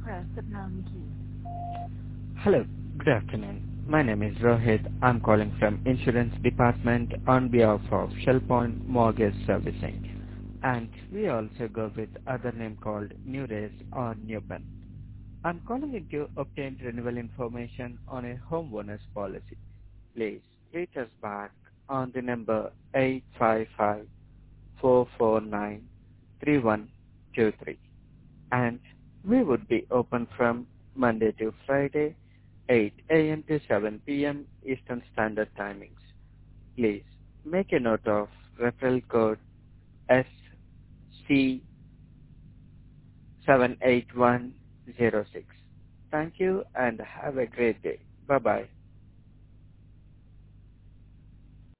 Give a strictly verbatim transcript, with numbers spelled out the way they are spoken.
press the pound key. Hello, good afternoon. My name is Rohit. I'm calling from Insurance Department on behalf of Shellpoint Mortgage Servicing. And we also go with other name called New Race or Newpen. I'm calling in to obtain renewal information on a homeowner's policy. Please reach us back on the number eight five five, four four nine, three one two three. And we would be open from Monday to Friday, eight a m to seven p m Eastern Standard Timings. Please make a note of referral code S C seven eight one zero six. Thank you and have a great day. Bye-bye.